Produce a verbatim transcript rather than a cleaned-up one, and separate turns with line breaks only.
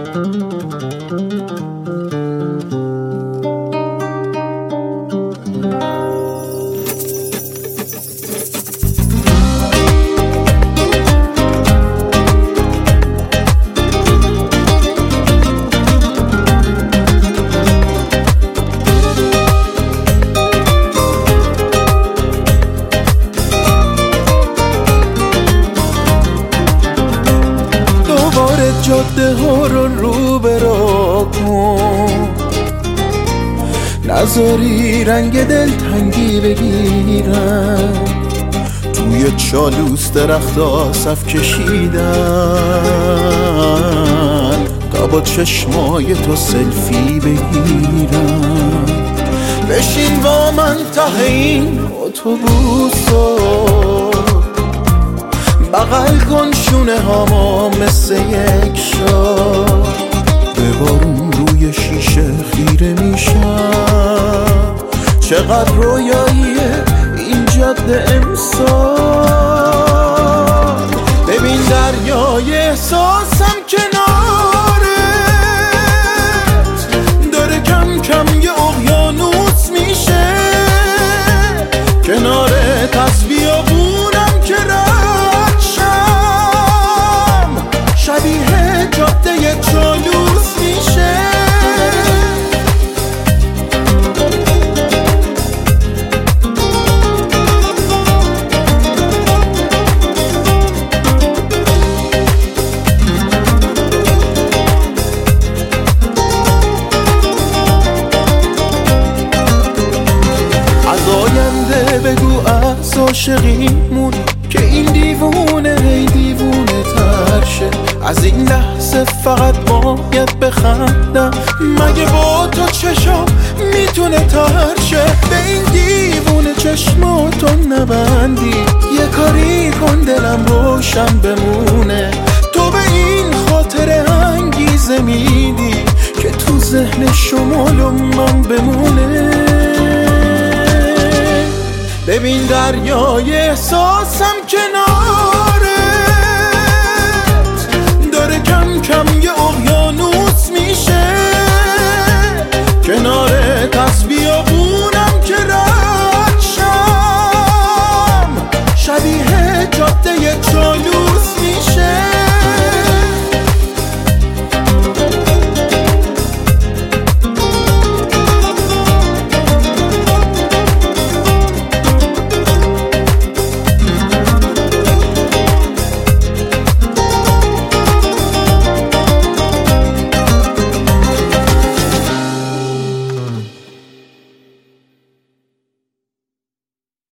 جاده ها رو رو برا کن، نذاری رنگ دلتنگی بگیرن. توی چالوس درخت ها صف کشیدن تا با چشمای تو سلفی بگیرن. بشین با من ته این اتوبوسو، بغل کن شونه هاما مثل یک شاه. به بارون روی شیشه خیره میشم، چقدر رویاییه این جاده امسال. ببین دریای احساسم کنارت داره کم کم یه اقیانوس میشه. کنارت از بیابونم که شبیه جاده چالوس میشه. از آینده بگو از عاشقیمون که این دیوونه هی دیوونه تر شه. از این لحظه فقط باید بخندم، مگه با تو چشم میتونه تر شه. به این دیوونه چشماتو نبندی، یه کاری کن دلم روشن بمونه. تو به این خاطر انگیزه میدی که تو ذهن شمال و من بمونه. ببین دریای احساسم کنار